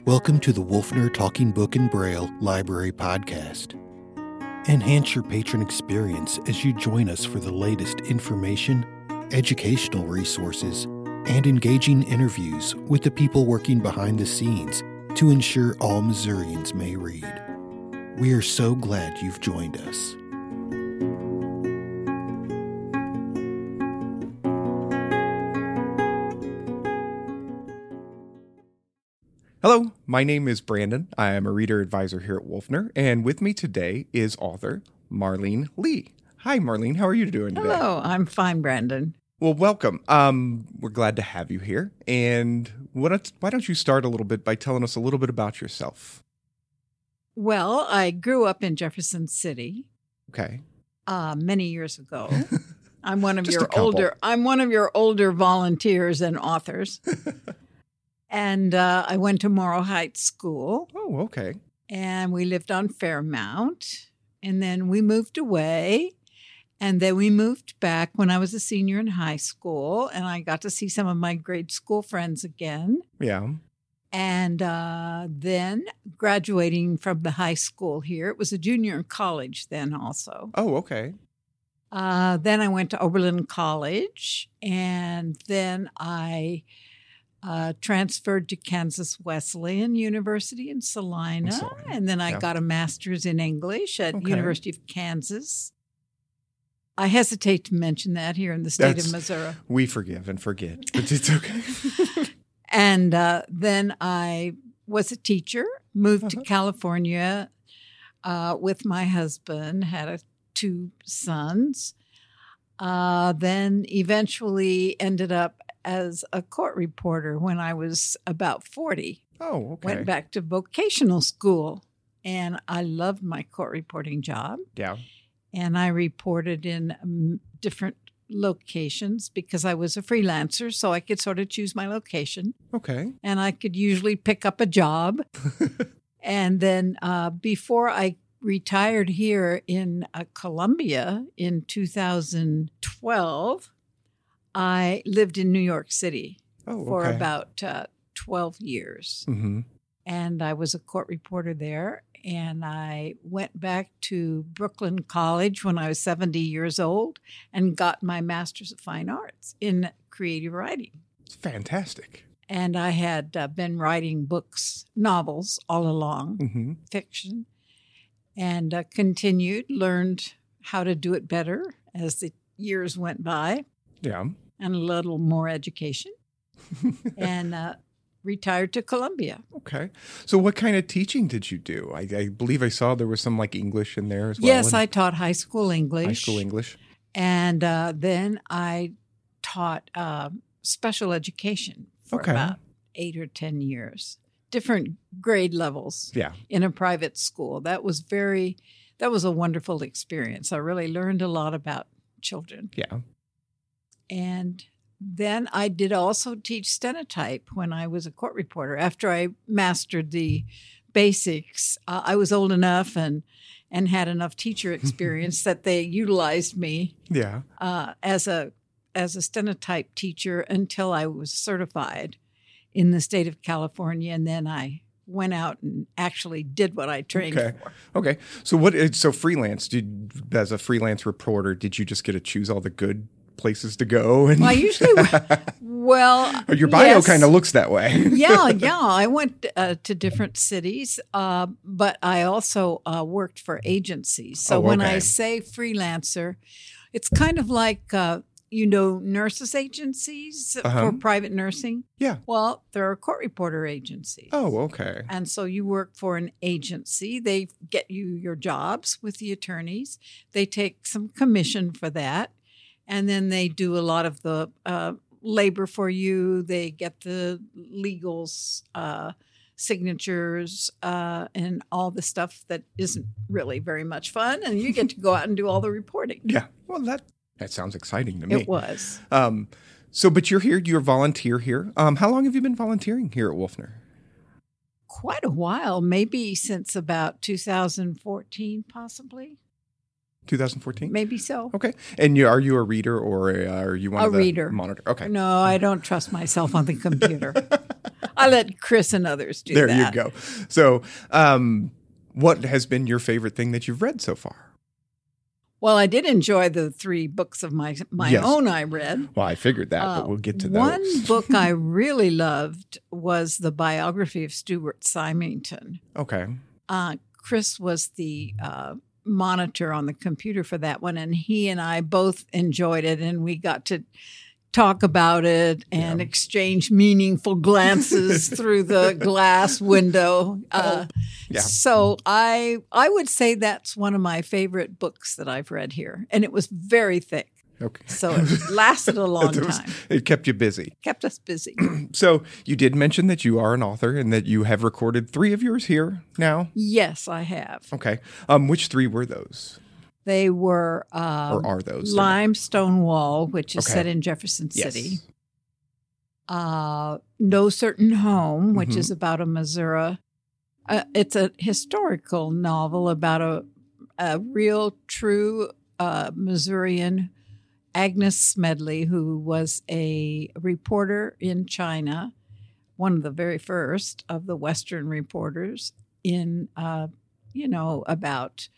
Welcome to the Wolfner Talking Book and Braille Library Podcast. Enhance your patron experience as you join us for the latest information, educational resources, and engaging interviews with the people working behind the scenes to ensure all Missourians may read. We are so glad you've joined us. Hello, my name is Brandon. I am a reader advisor here at Wolfner, and with me today is author Marlene Lee. Hi, Marlene. How are you doing today? Hello, I'm fine, Brandon. Well, welcome. We're glad to have you here. And why don't you start a little bit by telling us a little bit about yourself? Well, I grew up in Jefferson City. Okay. Many years ago. I'm one of Just I'm one of your older volunteers and authors. And I went to Morrow Heights School. Oh, okay. And we lived on Fairmount. And then we moved away. And then we moved back when I was a senior in high school. And I got to see some of my grade school friends again. Yeah. And then graduating from the high school here, it was a junior in college then also. Oh, okay. Then I went to Oberlin College. And then I transferred to Kansas Wesleyan University in Salina. And then I got a master's in English at University of Kansas. I hesitate to mention that here in the state of Missouri. We forgive and forget, but it's okay. And then I was a teacher, moved to California with my husband, had two sons, then eventually ended up as a court reporter when I was about 40. Oh, okay. Went back to vocational school, and I loved my court reporting job. Yeah. And I reported in different locations because I was a freelancer, so I could sort of choose my location. Okay. And I could usually pick up a job. And then before I retired here in Columbia in 2012, I lived in New York City for about 12 years. Mm-hmm. And I was a court reporter there. And I went back to Brooklyn College when I was 70 years old and got my Master's of Fine Arts in creative writing. It's fantastic. And I had been writing books, novels all along, fiction, and learned how to do it better as the years went by. Yeah. And a little more education. And retired to Columbia. Okay. So what kind of teaching did you do? I believe I saw there was some like English in there as well. Yes, I taught high school English. High school English. And then I taught special education for about 8 or 10 years. Different grade levels in a private school. That was a wonderful experience. I really learned a lot about children. Yeah. And then I did also teach stenotype when I was a court reporter. After I mastered the basics, I was old enough and had enough teacher experience that they utilized me as a stenotype teacher until I was certified in the state of California. And then I went out and actually did what I trained for. Okay. So freelance, as a freelance reporter, did you just get to choose all the good places to go? And well, I usually, your bio kind of looks that way. Yeah. I went to different cities, but I also worked for agencies. So when I say freelancer, it's kind of like, nurses agencies for private nursing. Yeah. Well, there are court reporter agencies. Oh, okay. And so you work for an agency. They get you your jobs with the attorneys. They take some commission for that. And then they do a lot of the labor for you. They get the legals, signatures, and all the stuff that isn't really very much fun. And you get to go out and do all the reporting. Yeah. Well, that sounds exciting to me. It was. But you're here. You're a volunteer here. How long have you been volunteering here at Wolfner? Quite a while. Maybe since about 2014, possibly. 2014? Maybe so. Okay. And are you a reader or are you one of the reader. monitor? Okay. No, I don't trust myself on the computer. I let Chris and others do There that. you go. So, what has been your favorite thing that you've read so far? Well, I did enjoy the 3 books of my Yes. own I read. Well, I figured that, but we'll get to those. One book I really loved was the biography of Stuart Symington. Okay. Chris was the monitor on the computer for that one, and he and I both enjoyed it, and we got to talk about it and exchange meaningful glances through the glass window. Yeah. So I would say that's one of my favorite books that I've read here, and it was very thick. Okay. So it lasted a long time. It kept you busy. Kept us busy. So you did mention that you are an author and that you have recorded 3 of yours here now. Yes, I have. Okay. Which 3 were those? They were Or are those? Limestone Wall, which is Okay. set in Jefferson Yes. City. No Certain Home, which Mhm. is about a Missouri. It's a historical novel about a real, true Missourian, Agnes Smedley, who was a reporter in China, one of the very first of the Western reporters in, about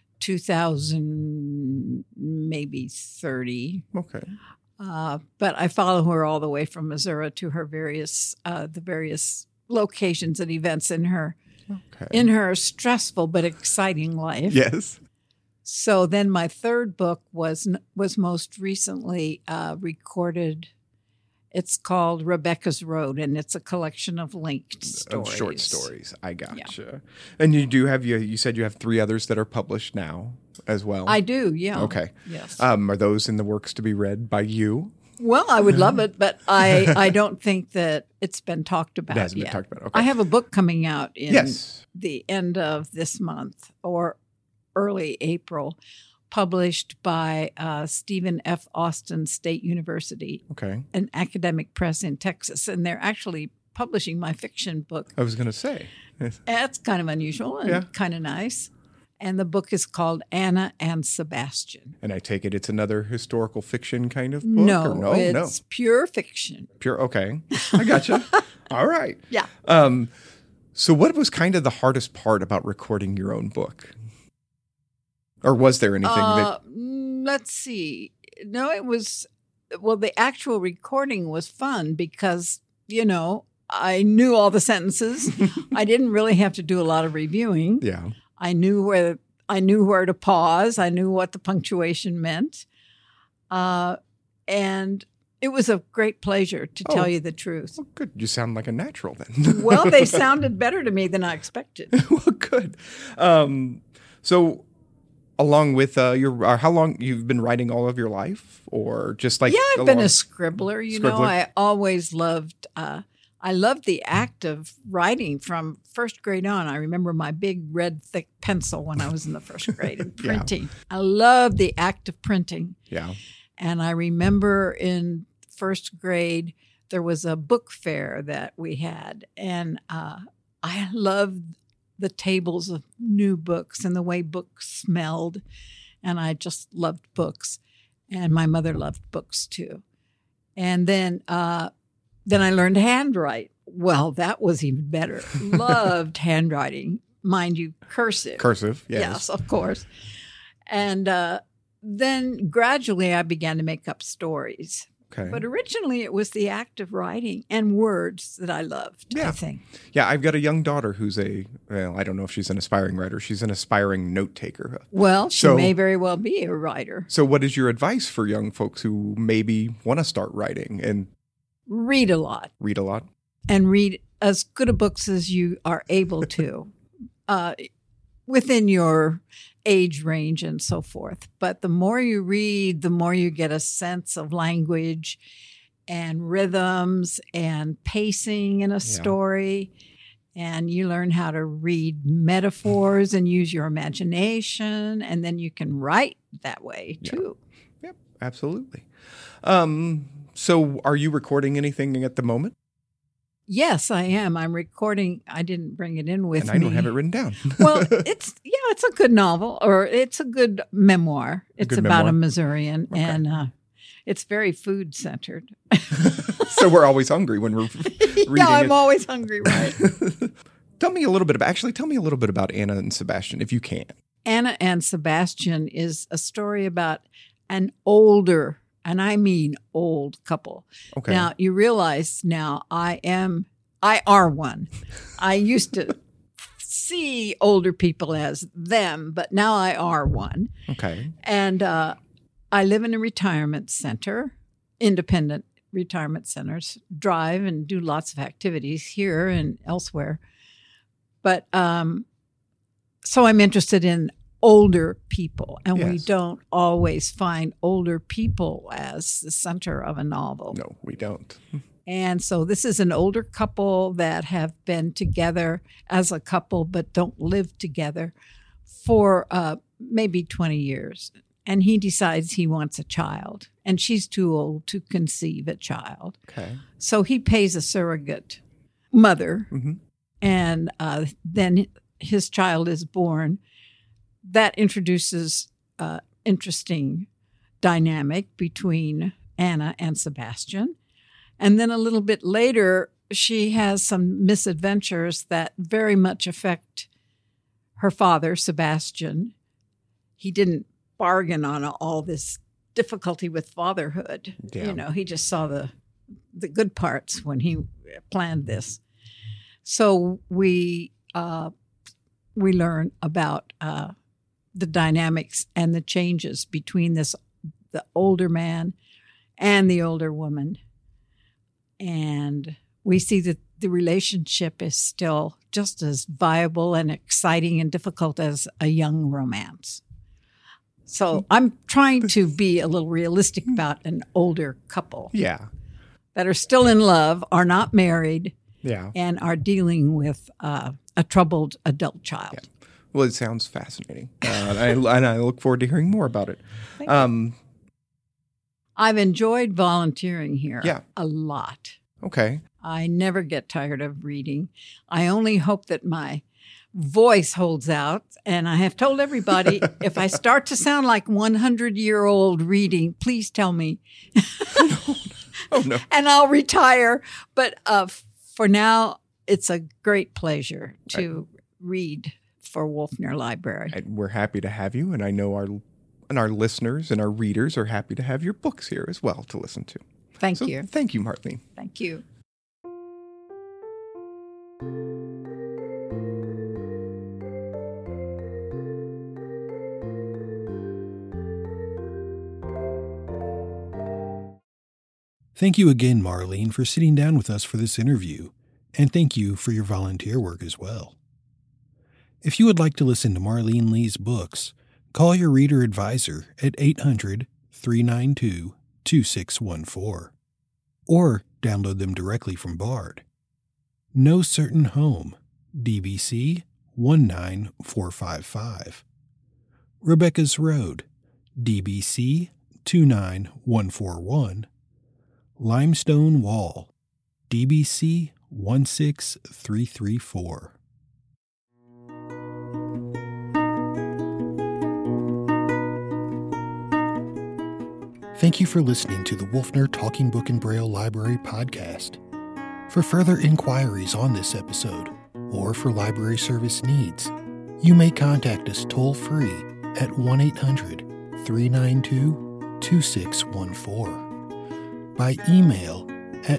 2000, maybe 30. Okay. But I follow her all the way from Missouri to her the various locations and events in her stressful but exciting life. Yes. So then my third book was most recently recorded. It's called Rebecca's Road, and it's a collection of linked stories. Of short stories. I gotcha. And you do have, you said you have 3 others that are published now as well. I do, yeah. Okay. Yes. Are those in the works to be read by you? Well, I would love it, but I don't think that it's been talked about It hasn't yet. been talked about. Okay. I have a book coming out in Yes. the end of this month or early April, published by Stephen F. Austin State University, Okay. an academic press in Texas. And they're actually publishing my fiction book. I was going to say. That's kind of unusual and kind of nice. And the book is called Anna and Sebastian. And I take it it's another historical fiction kind of book? No, Or it's pure fiction. Pure. Okay. I gotcha. All right. Yeah. So what was kind of the hardest part about recording your own book? Or was there anything that... Let's see. No, it was, the actual recording was fun because, I knew all the sentences. I didn't really have to do a lot of reviewing. Yeah. I knew where to pause. I knew what the punctuation meant. And it was a great pleasure to tell you the truth. Well, good. You sound like a natural then. Well, they sounded better to me than I expected. Well, good. So along with how long you've been writing all of your life, or just like I've been a scribbler. Scribbler? I always loved. I loved the act of writing from first grade on. I remember my big red thick pencil when I was in the first grade and printing. I loved the act of printing. Yeah. And I remember in first grade there was a book fair that we had, and I loved the tables of new books and the way books smelled. And I just loved books. And my mother loved books too. And then I learned to handwrite. Well, that was even better. Loved handwriting. Mind you, cursive. Cursive, yes. Yes, of course. And then gradually I began to make up stories. Okay. But originally it was the act of writing and words that I loved, I think. Yeah, I've got a young daughter who's I don't know if she's an aspiring writer. She's an aspiring note taker. Well, she may very well be a writer. So what is your advice for young folks who maybe want to start writing? And read a lot. Read a lot? And read as good a books as you are able to within your age range and so forth. But the more you read, the more you get a sense of language and rhythms and pacing in a story. And you learn how to read metaphors and use your imagination. And then you can write that way too. Yep, absolutely. So are you recording anything at the moment? Yes, I am. I'm recording. I didn't bring it in with me. And I don't have it written down. Well, it's a good novel, or it's a good memoir. It's about a Missourian, and It's very food centered. So we're always hungry when we're reading Yeah, I'm it. always hungry, right? Tell me a little bit about Anna and Sebastian, if you can. Anna and Sebastian is a story about an older, and I mean old couple. Okay. Now, you realize now I are one. I used to see older people as them, but now I are one. Okay. And I live in a retirement center, independent retirement centers, drive and do lots of activities here and elsewhere. But so I'm interested in older people, and we Yes. don't always find older people as the center of a novel. No, we don't. And so this is an older couple that have been together as a couple but don't live together for maybe 20 years. And he decides he wants a child, and she's too old to conceive a child. Okay. So he pays a surrogate mother, Mm-hmm. and then his child is born. That introduces interesting dynamic between Anna and Sebastian. And then a little bit later, she has some misadventures that very much affect her father, Sebastian. He didn't bargain on all this difficulty with fatherhood. Yeah. You know, he just saw the good parts when he planned this. So we learn about the dynamics and the changes between the older man and the older woman. And we see that the relationship is still just as viable and exciting and difficult as a young romance. So I'm trying to be a little realistic about an older couple Yeah. that are still in love, are not married, Yeah. and are dealing with a troubled adult child. Yeah. Well, it sounds fascinating. And I look forward to hearing more about it. Thank you. I've enjoyed volunteering here Yeah. a lot. Okay. I never get tired of reading. I only hope that my voice holds out. And I have told everybody, if I start to sound like 100-year-old reading, please tell me. Oh, no. And I'll retire. But for now, it's a great pleasure to read for Wolfner Library. And we're happy to have you. And I know our listeners and our readers are happy to have your books here as well to listen to. Thank So you. Thank you, Marlene. Thank you. Thank you again, Marlene, for sitting down with us for this interview, and thank you for your volunteer work as well. If you would like to listen to Marlene Lee's books, call your reader advisor at 800-392-2614, or download them directly from Bard. No Certain Home, DBC 19455. Rebecca's Road, DBC 29141. Limestone Wall, DBC 16334. Thank you for listening to the Wolfner Talking Book and Braille Library podcast. For further inquiries on this episode, or for library service needs, you may contact us toll-free at 1-800-392-2614. By email at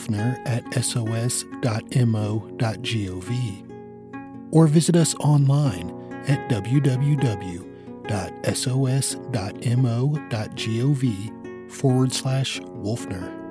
wolfner@sos.mo.gov, or visit us online at www.sos.mo.gov/Wolfner.